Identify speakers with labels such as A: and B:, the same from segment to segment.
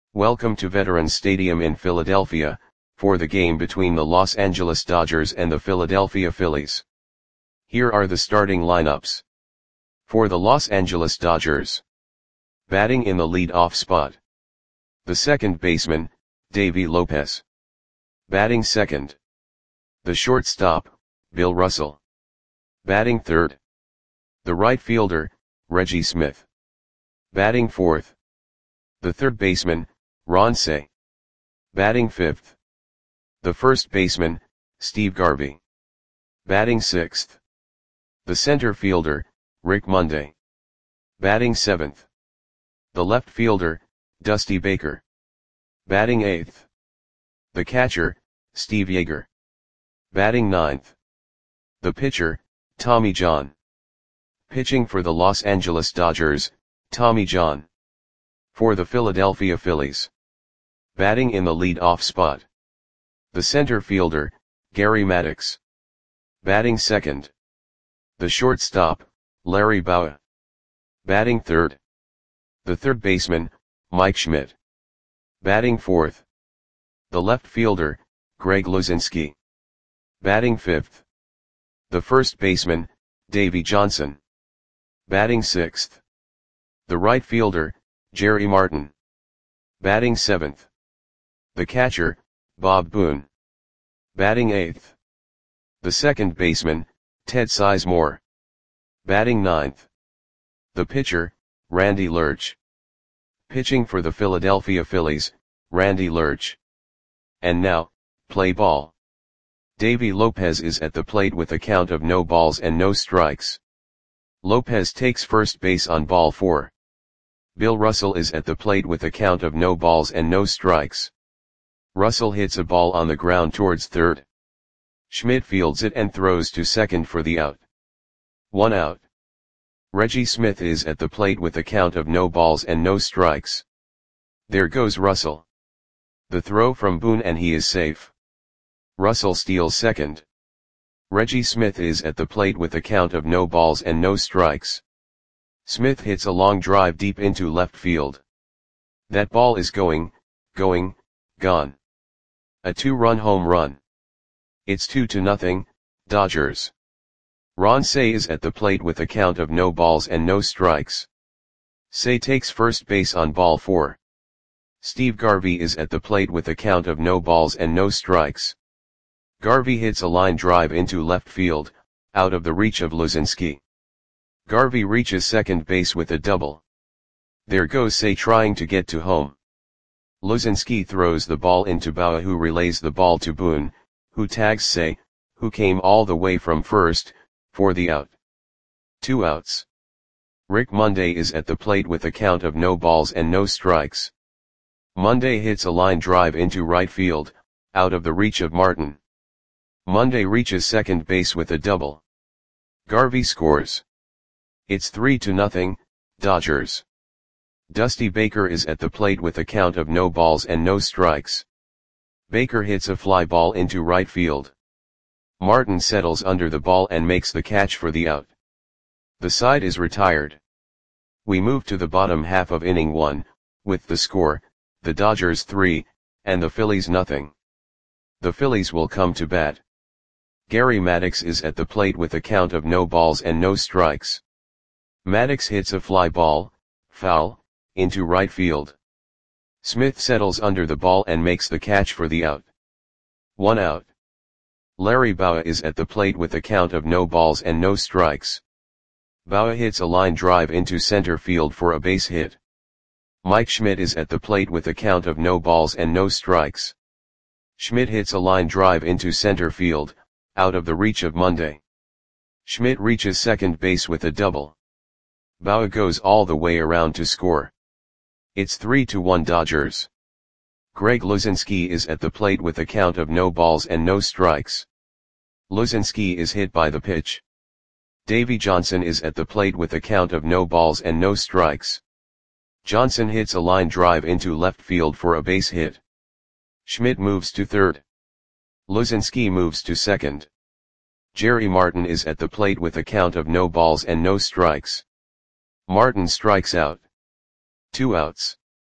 A: Welcome to Veterans Stadium in Philadelphia, for the game between the Los Angeles Dodgers and the Philadelphia Phillies. Here are the starting lineups. For the Los Angeles Dodgers. Batting in the lead-off spot. The second baseman, Davey Lopez. Batting second. The shortstop, Bill Russell. Batting third. The right fielder, Reggie Smith. Batting fourth. The third baseman, Ron Cey. Batting fifth. The first baseman, Steve Garvey. Batting sixth. The center fielder, Rick Monday. Batting seventh. The left fielder, Dusty Baker. Batting eighth. The catcher, Steve Yeager. Batting ninth. The pitcher, Tommy John. Pitching for the Los Angeles Dodgers, Tommy John. For the Philadelphia Phillies. Batting in the lead-off spot. The center fielder, Gary Maddox. Batting second. The shortstop, Larry Bowa. Batting third. The third baseman, Mike Schmidt. Batting fourth. The left fielder, Greg Luzinski. Batting fifth. The first baseman, Davey Johnson. Batting sixth. The right fielder, Jerry Martin. Batting seventh. The catcher, Bob Boone. Batting eighth. The second baseman, Ted Sizemore. Batting ninth. The pitcher, Randy Lerch. Pitching for the Philadelphia Phillies, Randy Lerch. And now, play ball. Davey Lopez is at the plate with a count of no balls and no strikes. Lopez takes first base on ball 4. Bill Russell is at the plate with a count of no balls and no strikes. Russell hits a ball on the ground towards third. Schmidt fields it and throws to second for the out. 1 out. Reggie Smith is at the plate with a count of no balls and no strikes. There goes Russell. The throw from Boone and he is safe. Russell steals second. Reggie Smith is at the plate with a count of no balls and no strikes. Smith hits a long drive deep into left field. That ball is gone. A 2-run home run. It's 2-0, Dodgers. Ron Cey is at the plate with a count of no balls and no strikes. Cey takes first base on ball 4. Steve Garvey is at the plate with a count of no balls and no strikes. Garvey hits a line drive into left field, out of the reach of Luzinski. Garvey reaches second base with a double. There goes Cey trying to get to home. Luzinski throws the ball into Bowa, who relays the ball to Boone, who tags Cey, who came all the way from first, for the out. 2 outs. Rick Monday is at the plate with a count of no balls and no strikes. Monday hits a line drive into right field, out of the reach of Martin. Monday reaches second base with a double. Garvey scores. It's 3-0, Dodgers. Dusty Baker is at the plate with a count of no balls and no strikes. Baker hits a fly ball into right field. Martin settles under the ball and makes the catch for the out. The side is retired. We move to the bottom half of inning 1, with the score, the Dodgers 3, and the Phillies 0. The Phillies will come to bat. Gary Maddox is at the plate with a count of no balls and no strikes. Maddox hits a fly ball, foul, into right field. Smith settles under the ball and makes the catch for the out. 1 out. Larry Bowa is at the plate with a count of no balls and no strikes. Bowa hits a line drive into center field for a base hit. Mike Schmidt is at the plate with a count of no balls and no strikes. Schmidt hits a line drive into center field, out of the reach of Monday. Schmidt reaches second base with a double. Bowa goes all the way around to score. It's 3-1 Dodgers. Greg Luzinski is at the plate with a count of no balls and no strikes. Luzinski is hit by the pitch. Davey Johnson is at the plate with a count of no balls and no strikes. Johnson hits a line drive into left field for a base hit. Schmidt moves to third. Luzinski moves to second. Jerry Martin is at the plate with a count of no balls and no strikes. Martin strikes out. 2 outs.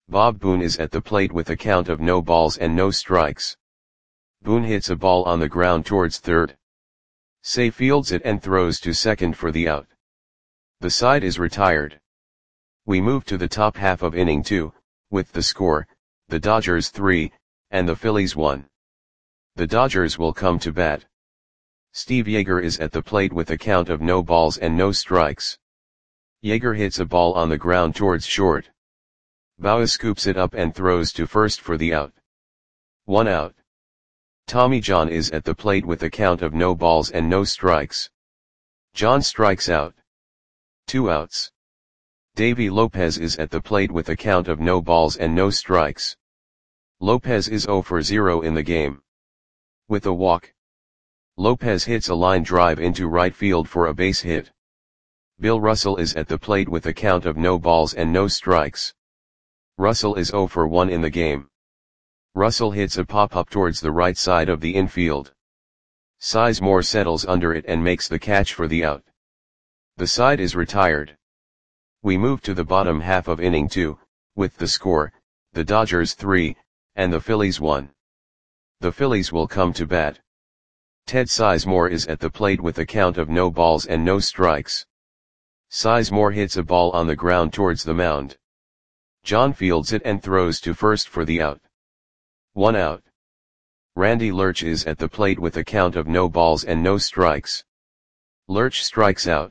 A: Bob Boone is at the plate with a count of no balls and no strikes. Boone hits a ball on the ground towards third. Say fields it and throws to second for the out. The side is retired. We move to the top half of inning 2, with the score, the Dodgers 3, and the Phillies 1. The Dodgers will come to bat. Steve Yeager is at the plate with a count of no balls and no strikes. Yeager hits a ball on the ground towards short. Bauer scoops it up and throws to first for the out. 1 out. Tommy John is at the plate with a count of no balls and no strikes. John strikes out. 2 outs. Davy Lopez is at the plate with a count of no balls and no strikes. Lopez is 0 for 0 in the game. With a walk. Lopez hits a line drive into right field for a base hit. Bill Russell is at the plate with a count of no balls and no strikes. Russell is 0 for 1 in the game. Russell hits a pop-up towards the right side of the infield. Sizemore settles under it and makes the catch for the out. The side is retired. We move to the bottom half of inning 2, with the score, the Dodgers 3, and the Phillies 1. The Phillies will come to bat. Ted Sizemore is at the plate with a count of no balls and no strikes. Sizemore hits a ball on the ground towards the mound. John fields it and throws to first for the out. 1 out. Randy Lurch is at the plate with a count of no balls and no strikes. Lurch strikes out.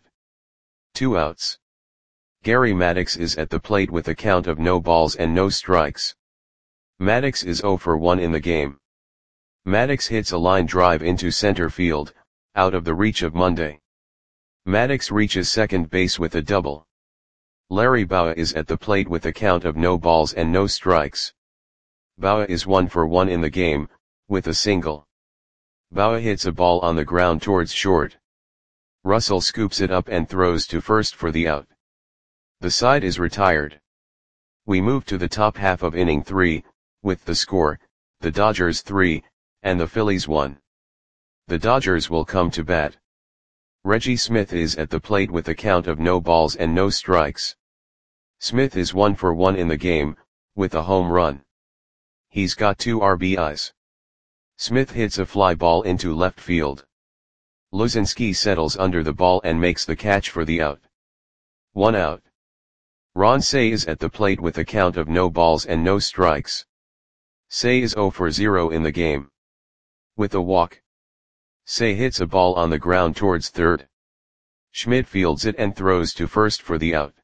A: 2 outs. Gary Maddox is at the plate with a count of no balls and no strikes. Maddox is 0 for 1 in the game. Maddox hits a line drive into center field, out of the reach of Monday. Maddox reaches second base with a double. Larry Bowa is at the plate with a count of no balls and no strikes. Bowa is 1 for 1 in the game, with a single. Bowa hits a ball on the ground towards short. Russell scoops it up and throws to first for the out. The side is retired. We move to the top half of inning 3, with the score, the Dodgers 3, and the Phillies 1. The Dodgers will come to bat. Reggie Smith is at the plate with a count of no balls and no strikes. Smith is 1 for 1 in the game, with a home run. He's got 2 RBIs. Smith hits a fly ball into left field. Luzinski settles under the ball and makes the catch for the out. 1 out. Ron Cey is at the plate with a count of no balls and no strikes. Cey is 0 for 0 in the game. With a walk. Cey hits a ball on the ground towards third. Schmidt fields it and throws to first for the out.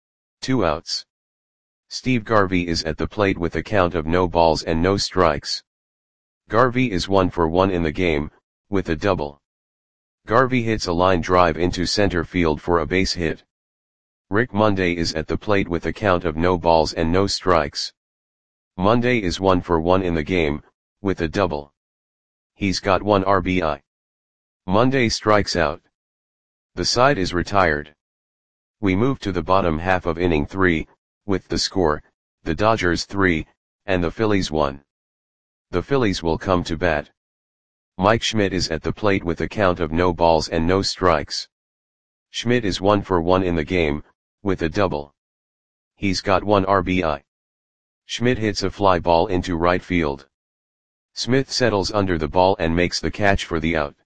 A: 2 outs. Steve Garvey is at the plate with a count of no balls and no strikes. Garvey is 1 for 1 in the game, with a double. Garvey hits a line drive into center field for a base hit. Rick Monday is at the plate with a count of no balls and no strikes. Monday is 1 for 1 in the game, with a double. He's got 1 RBI. Monday strikes out. The side is retired. We move to the bottom half of inning 3, with the score, the Dodgers 3, and the Phillies 1. The Phillies will come to bat. Mike Schmidt is at the plate with a count of no balls and no strikes. Schmidt is 1 for 1 in the game, with a double. He's got 1 RBI. Schmidt hits a fly ball into right field. Smith settles under the ball and makes the catch for the out.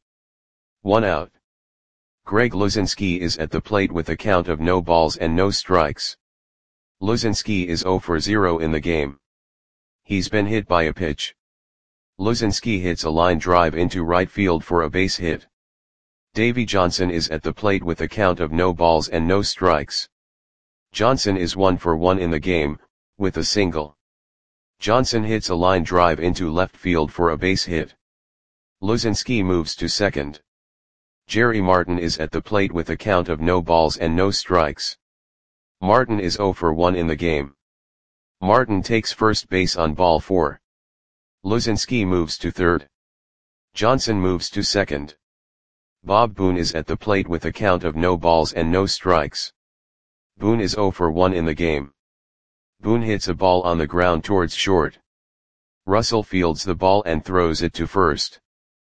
A: 1 out. Greg Luzinski is at the plate with a count of no balls and no strikes. Luzinski is 0 for 0 in the game. He's been hit by a pitch. Luzinski hits a line drive into right field for a base hit. Davey Johnson is at the plate with a count of no balls and no strikes. Johnson is 1 for 1 in the game, with a single. Johnson hits a line drive into left field for a base hit. Luzinski moves to second. Jerry Martin is at the plate with a count of no balls and no strikes. Martin is 0 for 1 in the game. Martin takes first base on ball 4. Luzinski moves to third. Johnson moves to second. Bob Boone is at the plate with a count of no balls and no strikes. Boone is 0 for 1 in the game. Boone hits a ball on the ground towards short. Russell fields the ball and throws it to first.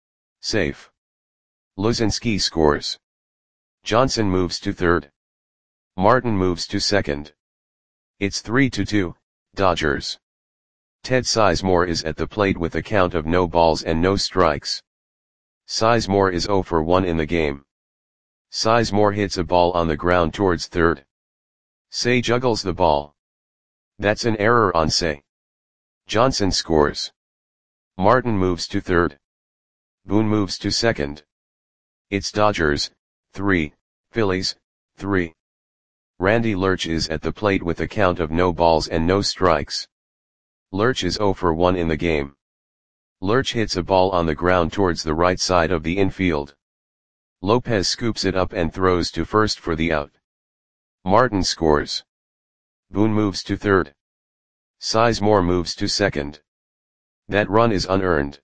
A: Safe. Luzinski scores. Johnson moves to third. Martin moves to second. It's 3-2, Dodgers. Ted Sizemore is at the plate with a count of no balls and no strikes. Sizemore is 0 for 1 in the game. Sizemore hits a ball on the ground towards third. Say juggles the ball. That's an error on Say. Johnson scores. Martin moves to third. Boone moves to second. It's Dodgers, 3, Phillies, 3. Randy Lerch is at the plate with a count of no balls and no strikes. Lerch is 0 for 1 in the game. Lerch hits a ball on the ground towards the right side of the infield. Lopez scoops it up and throws to first for the out. Martin scores. Boone moves to third. Sizemore moves to second. That run is unearned.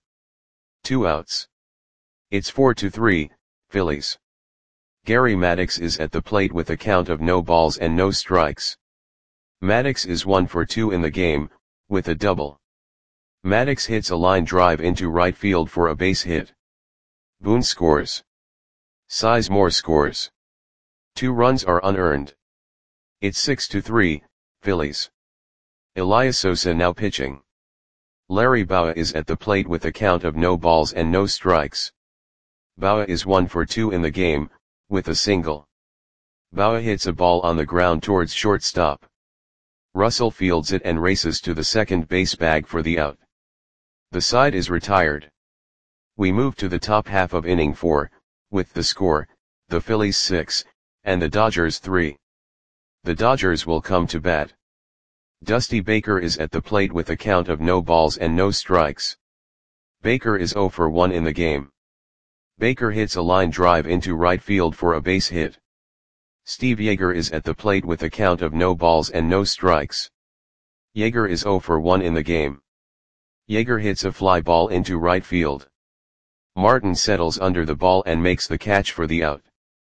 A: 2 outs. It's 4-3, Phillies. Gary Maddox is at the plate with a count of no balls and no strikes. Maddox is 1 for 2 in the game, with a double. Maddox hits a line drive into right field for a base hit. Boone scores. Sizemore scores. 2 runs are unearned. It's 6-3, Phillies. Elias Sosa now pitching. Larry Bowa is at the plate with a count of no balls and no strikes. Bowa is 1 for 2 in the game, with a single. Bowa hits a ball on the ground towards shortstop. Russell fields it and races to the second base bag for the out. The side is retired. We move to the top half of inning 4, with the score, the Phillies 6, and the Dodgers 3. The Dodgers will come to bat. Dusty Baker is at the plate with a count of no balls and no strikes. Baker is 0 for 1 in the game. Baker hits a line drive into right field for a base hit. Steve Yeager is at the plate with a count of no balls and no strikes. Yeager is 0 for 1 in the game. Yeager hits a fly ball into right field. Martin settles under the ball and makes the catch for the out.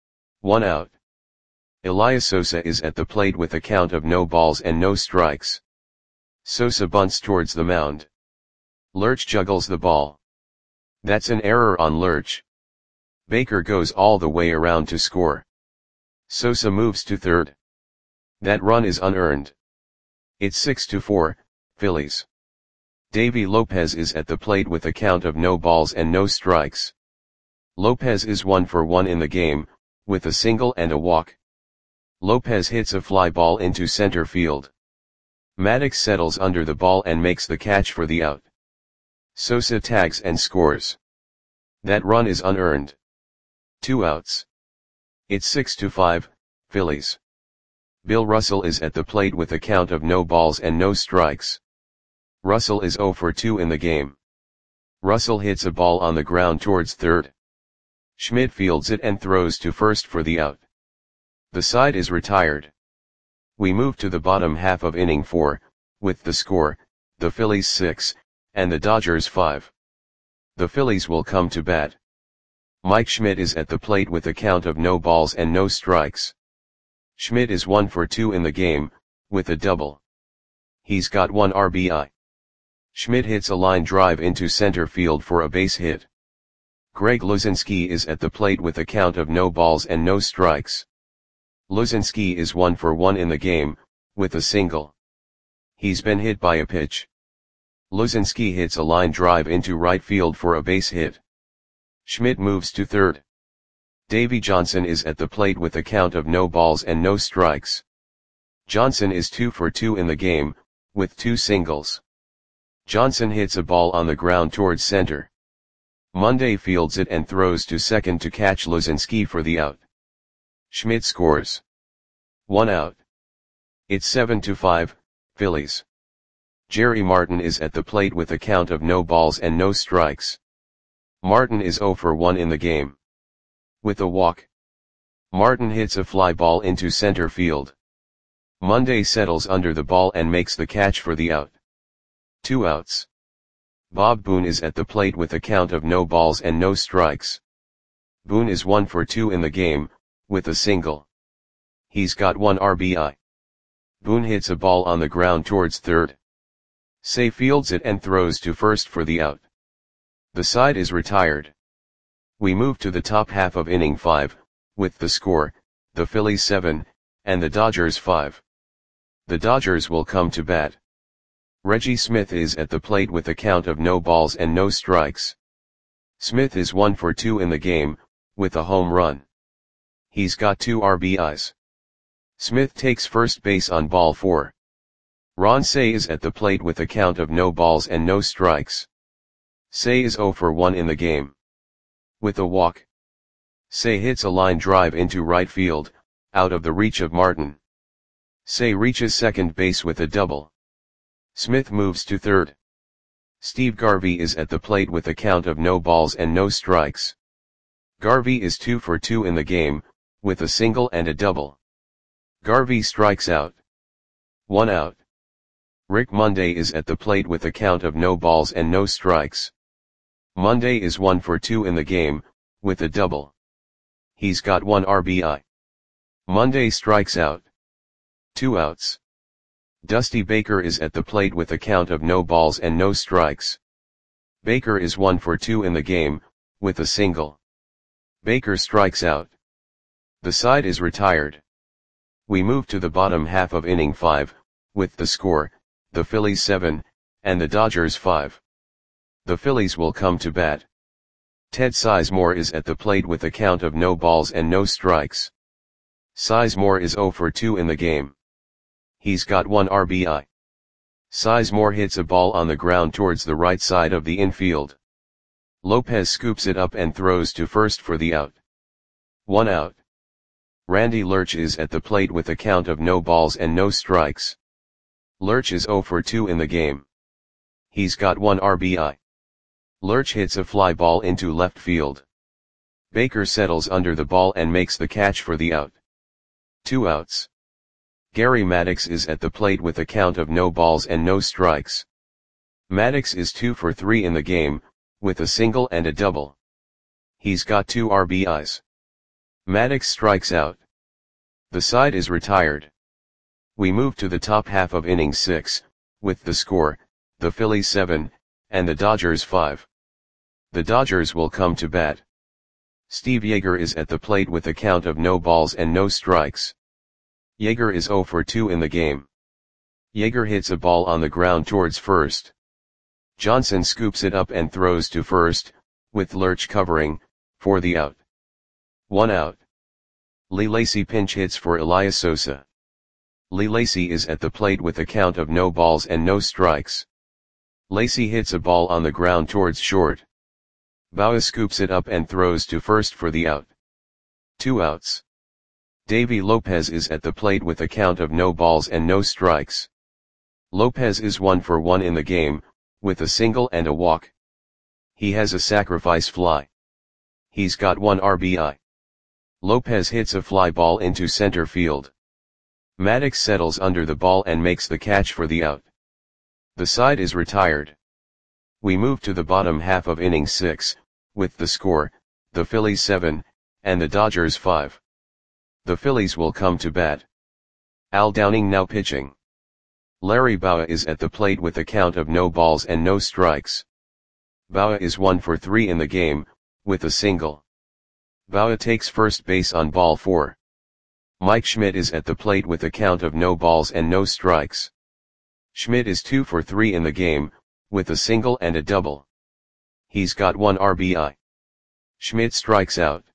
A: 1 out. Elias Sosa is at the plate with a count of no balls and no strikes. Sosa bunts towards the mound. Lerch juggles the ball. That's an error on Lerch. Baker goes all the way around to score. Sosa moves to third. That run is unearned. It's 6-4, Phillies. Davy Lopez is at the plate with a count of no balls and no strikes. Lopez is 1 for 1 in the game, with a single and a walk. Lopez hits a fly ball into center field. Maddox settles under the ball and makes the catch for the out. Sosa tags and scores. That run is unearned. 2 outs. It's 6-5, Phillies. Bill Russell is at the plate with a count of no balls and no strikes. Russell is 0 for 2 in the game. Russell hits a ball on the ground towards third. Schmidt fields it and throws to first for the out. The side is retired. We move to the bottom half of inning 4, with the score, the Phillies 6, and the Dodgers 5. The Phillies will come to bat. Mike Schmidt is at the plate with a count of no balls and no strikes. Schmidt is 1 for 2 in the game, with a double. He's got 1 RBI. Schmidt hits a line drive into center field for a base hit. Greg Luzinski is at the plate with a count of no balls and no strikes. Luzinski is 1 for 1 in the game, with a single. He's been hit by a pitch. Luzinski hits a line drive into right field for a base hit. Schmidt moves to third. Davy Johnson is at the plate with a count of no balls and no strikes. Johnson is 2 for 2 in the game, with 2 singles. Johnson hits a ball on the ground towards center. Monday fields it and throws to second to catch Luzinski for the out. Schmidt scores. 1 out. It's 7-5, Phillies. Jerry Martin is at the plate with a count of no balls and no strikes. Martin is 0 for 1 in the game. With a walk. Martin hits a fly ball into center field. Monday settles under the ball and makes the catch for the out. 2 outs. Bob Boone is at the plate with a count of no balls and no strikes. Boone is 1 for 2 in the game, with a single. He's got 1 RBI. Boone hits a ball on the ground towards third. Say fields it and throws to first for the out. The side is retired. We move to the top half of inning 5, with the score, the Phillies 7, and the Dodgers 5. The Dodgers will come to bat. Reggie Smith is at the plate with a count of no balls and no strikes. Smith is 1 for 2 in the game, with a home run. He's got 2 RBIs. Smith takes first base on ball 4. Ron Cey is at the plate with a count of no balls and no strikes. Cey is 0 for 1 in the game. With a walk, Cey hits a line drive into right field, out of the reach of Martin. Cey reaches second base with a double. Smith moves to third. Steve Garvey is at the plate with a count of no balls and no strikes. Garvey is 2 for 2 in the game, with a single and a double. Garvey strikes out. 1 out. Rick Monday is at the plate with a count of no balls and no strikes. Monday is 1 for 2 in the game, with a double. He's got 1 RBI. Monday strikes out. 2 outs. Dusty Baker is at the plate with a count of no balls and no strikes. Baker is 1 for 2 in the game, with a single. Baker strikes out. The side is retired. We move to the bottom half of inning 5, with the score, the Phillies 7, and the Dodgers 5. The Phillies will come to bat. Ted Sizemore is at the plate with a count of no balls and no strikes. Sizemore is 0 for 2 in the game. He's got 1 RBI. Sizemore hits a ball on the ground towards the right side of the infield. Lopez scoops it up and throws to first for the out. 1 out. Randy Lurch is at the plate with a count of no balls and no strikes. Lurch is 0 for 2 in the game. He's got 1 RBI. Lurch hits a fly ball into left field. Baker settles under the ball and makes the catch for the out. 2 outs. Gary Maddox is at the plate with a count of no balls and no strikes. Maddox is 2 for 3 in the game, with a single and a double. He's got 2 RBIs. Maddox strikes out. The side is retired. We move to the top half of inning 6, with the score, the Phillies 7, and the Dodgers 5. The Dodgers will come to bat. Steve Yeager is at the plate with a count of no balls and no strikes. Yeager is 0 for 2 in the game. Yeager hits a ball on the ground towards first. Johnson scoops it up and throws to first, with Lurch covering, for the out. 1 out. Lee Lacy pinch hits for Elias Sosa. Lee Lacy is at the plate with a count of no balls and no strikes. Lacy hits a ball on the ground towards short. Baua scoops it up and throws to first for the out. 2 outs. Davy Lopez is at the plate with a count of no balls and no strikes. Lopez is 1 for 1 in the game, with a single and a walk. He has a sacrifice fly. He's got 1 RBI. Lopez hits a fly ball into center field. Maddox settles under the ball and makes the catch for the out. The side is retired. We move to the bottom half of inning 6, with the score, the Phillies 7, and the Dodgers 5. The Phillies will come to bat. Al Downing now pitching. Larry Baua is at the plate with a count of no balls and no strikes. Baua is 1 for 3 in the game, with a single. Baua takes first base on ball 4. Mike Schmidt is at the plate with a count of no balls and no strikes. Schmidt is 2 for 3 in the game, with a single and a double. He's got 1 RBI. Schmidt strikes out.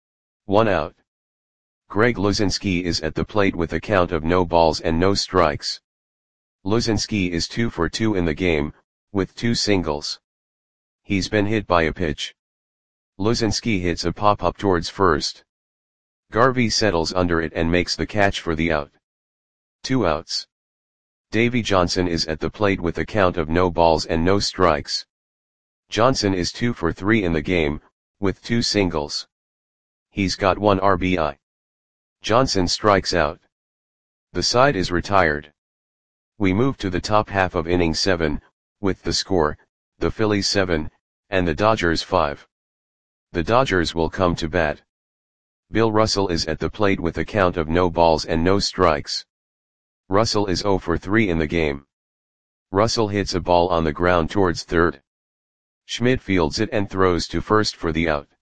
A: 1 out. Greg Luzinski is at the plate with a count of no balls and no strikes. Luzinski is 2 for 2 in the game, with 2 singles. He's been hit by a pitch. Luzinski hits a pop-up towards first. Garvey settles under it and makes the catch for the out. 2 outs. Davy Johnson is at the plate with a count of no balls and no strikes. Johnson is 2 for 3 in the game, with 2 singles. He's got 1 RBI. Johnson strikes out. The side is retired. We move to the top half of inning 7, with the score, the Phillies 7, and the Dodgers 5. The Dodgers will come to bat. Bill Russell is at the plate with a count of no balls and no strikes. Russell is 0 for 3 in the game. Russell hits a ball on the ground towards third. Schmidt fields it and throws to first for the out.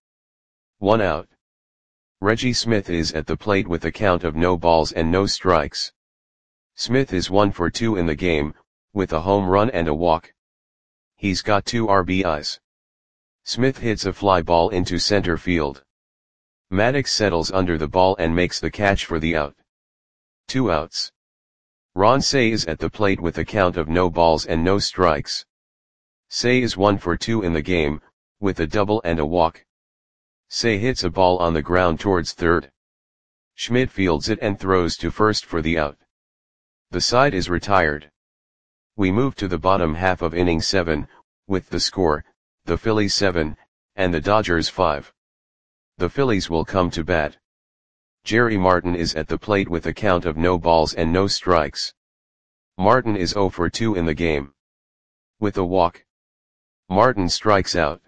A: 1 out. Reggie Smith is at the plate with a count of no balls and no strikes. Smith is 1 for 2 in the game, with a home run and a walk. He's got 2 RBIs. Smith hits a fly ball into center field. Maddox settles under the ball and makes the catch for the out. 2 outs. Ron Cey is at the plate with a count of no balls and no strikes. Cey is 1 for 2 in the game, with a double and a walk. Cey hits a ball on the ground towards third. Schmidt fields it and throws to first for the out. The side is retired. We move to the bottom half of inning 7, with the score, the Phillies 7, and the Dodgers 5. The Phillies will come to bat. Jerry Martin is at the plate with a count of no balls and no strikes. Martin is 0 for 2 in the game. With a walk. Martin strikes out.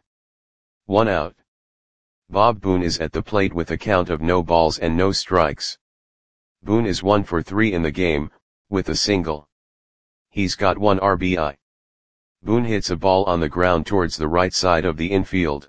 A: 1 out. Bob Boone is at the plate with a count of no balls and no strikes. Boone is 1 for 3 in the game, with a single. He's got 1 RBI. Boone hits a ball on the ground towards the right side of the infield.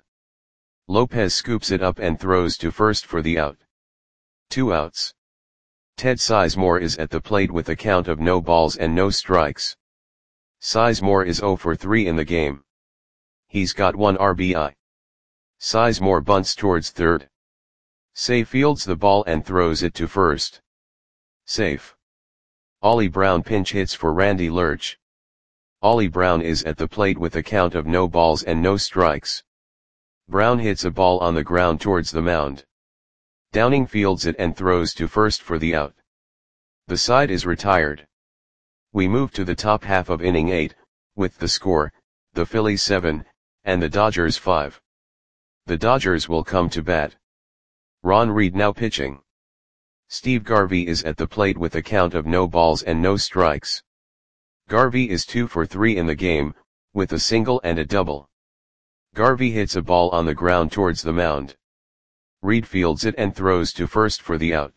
A: Lopez scoops it up and throws to first for the out. 2 outs. Ted Sizemore is at the plate with a count of no balls and no strikes. Sizemore is 0 for 3 in the game. He's got 1 RBI. Sizemore bunts towards third. Cey fields the ball and throws it to first. Safe. Ollie Brown pinch hits for Randy Lurch. Ollie Brown is at the plate with a count of no balls and no strikes. Brown hits a ball on the ground towards the mound. Downing fields it and throws to first for the out. The side is retired. We move to the top half of inning 8, with the score, the Phillies 7, and the Dodgers 5. The Dodgers will come to bat. Ron Reed now pitching. Steve Garvey is at the plate with a count of no balls and no strikes. Garvey is 2 for 3 in the game, with a single and a double. Garvey hits a ball on the ground towards the mound. Reed fields it and throws to first for the out.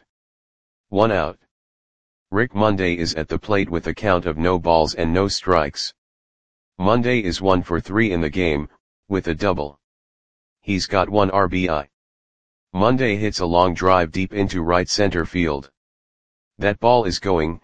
A: 1 out. Rick Monday is at the plate with a count of no balls and no strikes. Monday is 1 for 3 in the game, with a double. He's got 1 RBI. Monday hits a long drive deep into right center field. That ball is going,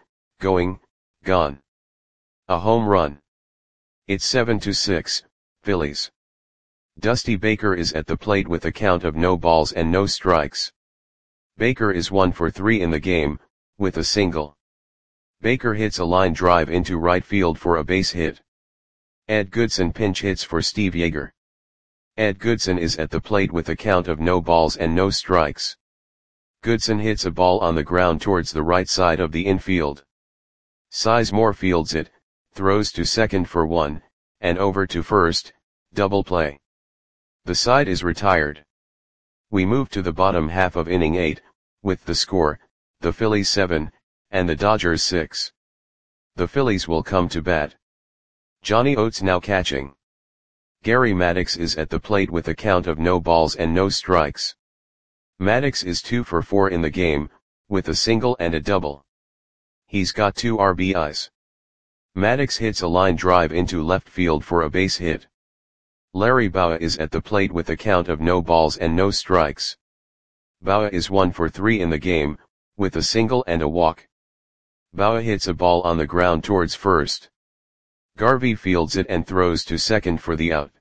A: gone. A home run. It's 7-6, Phillies. Dusty Baker is at the plate with a count of no balls and no strikes. Baker is 1 for 3 in the game, with a single. Baker hits a line drive into right field for a base hit. Ed Goodson pinch hits for Steve Yeager. Ed Goodson is at the plate with a count of no balls and no strikes. Goodson hits a ball on the ground towards the right side of the infield. Sizemore fields it, throws to second for 1, and over to first, double play. The side is retired. We move to the bottom half of inning 8, with the score, the Phillies 7, and the Dodgers 6. The Phillies will come to bat. Johnny Oates now catching. Gary Maddox is at the plate with a count of no balls and no strikes. Maddox is 2 for 4 in the game, with a single and a double. He's got 2 RBIs. Maddox hits a line drive into left field for a base hit. Larry Bowa is at the plate with a count of no balls and no strikes. Bowa is 1 for 3 in the game, with a single and a walk. Bowa hits a ball on the ground towards first. Garvey fields it and throws to second for the out.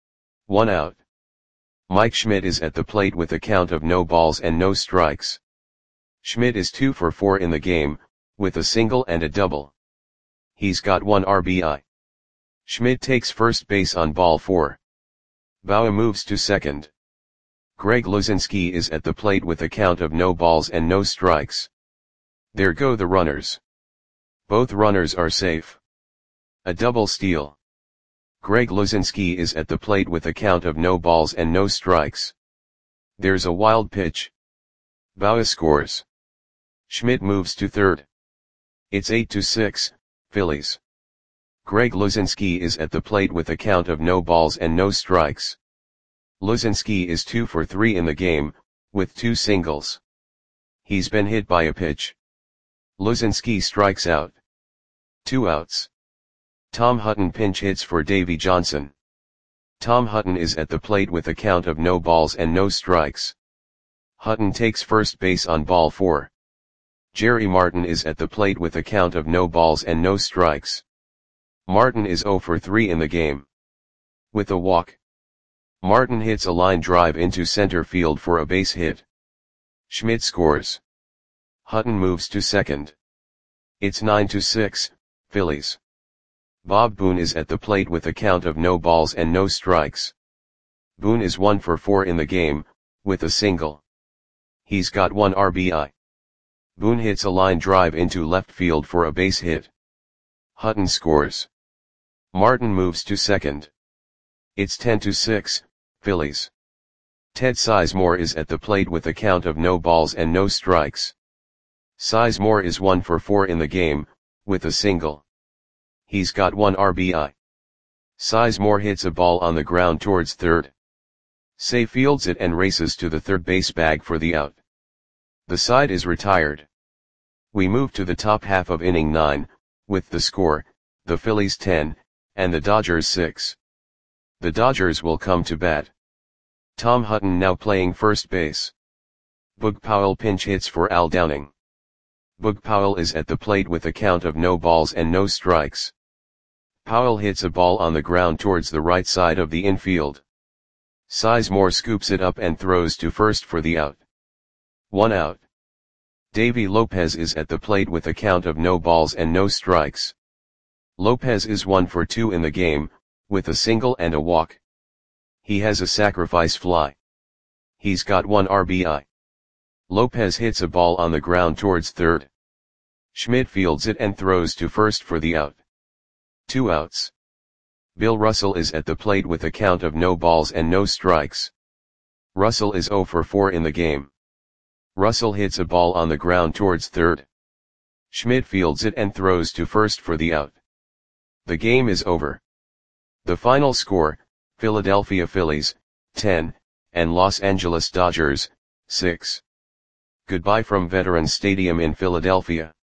A: 1 out. Mike Schmidt is at the plate with a count of no balls and no strikes. Schmidt is 2 for 4 in the game, with a single and a double. He's got 1 RBI. Schmidt takes first base on ball 4. Bowa moves to second. Greg Luzinski is at the plate with a count of no balls and no strikes. There go the runners. Both runners are safe. A double steal. Greg Luzinski is at the plate with a count of no balls and no strikes. There's a wild pitch. Bowa scores. Schmidt moves to third. It's 8-6, Phillies. Greg Luzinski is at the plate with a count of no balls and no strikes. Luzinski is 2 for 3 in the game, with 2 singles. He's been hit by a pitch. Luzinski strikes out. 2 outs. Tom Hutton pinch hits for Davey Johnson. Tom Hutton is at the plate with a count of no balls and no strikes. Hutton takes first base on ball 4. Jerry Martin is at the plate with a count of no balls and no strikes. Martin is 0 for 3 in the game. With a walk. Martin hits a line drive into center field for a base hit. Schmidt scores. Hutton moves to second. It's 9-6, Phillies. Bob Boone is at the plate with a count of no balls and no strikes. Boone is 1 for 4 in the game, with a single. He's got 1 RBI. Boone hits a line drive into left field for a base hit. Hutton scores. Martin moves to second. It's 10-6, Phillies. Ted Sizemore is at the plate with a count of no balls and no strikes. Sizemore is 1 for 4 in the game, with a single. He's got 1 RBI. Sizemore hits a ball on the ground towards third. Say fields it and races to the third base bag for the out. The side is retired. We move to the top half of inning 9, with the score, the Phillies 10, and the Dodgers 6. The Dodgers will come to bat. Tom Hutton now playing first base. Boog Powell pinch hits for Al Downing. Boog Powell is at the plate with a count of no balls and no strikes. Powell hits a ball on the ground towards the right side of the infield. Sizemore scoops it up and throws to first for the out. 1 out. Davy Lopez is at the plate with a count of no balls and no strikes. Lopez is 1 for 2 in the game, with a single and a walk. He has a sacrifice fly. He's got 1 RBI. Lopez hits a ball on the ground towards third. Schmidt fields it and throws to first for the out. 2 outs. Bill Russell is at the plate with a count of no balls and no strikes. Russell is 0 for 4 in the game. Russell hits a ball on the ground towards third. Schmidt fields it and throws to first for the out. The game is over. The final score, Philadelphia Phillies, 10, and Los Angeles Dodgers, 6. Goodbye from Veterans Stadium in Philadelphia.